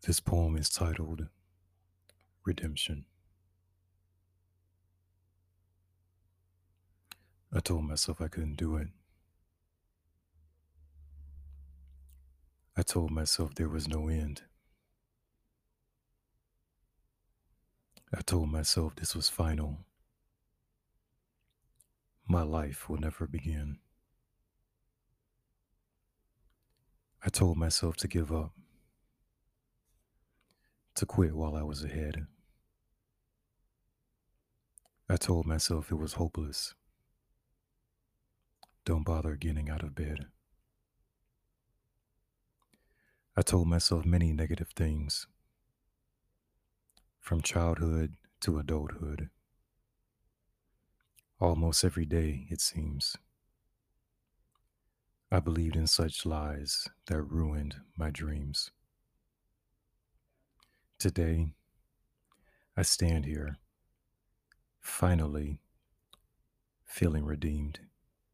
This poem is titled Redemption. I told myself I couldn't do it. I told myself there was no end. I told myself this was final. My life will never begin. I told myself to give up, to quit while I was ahead. I told myself it was hopeless. Don't bother getting out of bed. I told myself many negative things, from childhood to adulthood. Almost every day, it seems. I believed in such lies that ruined my dreams. Today, I stand here, finally feeling redeemed,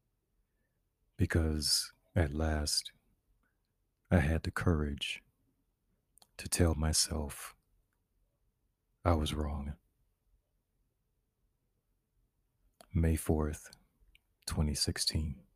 because at last I had the courage to tell myself I was wrong. May 4th, 2016.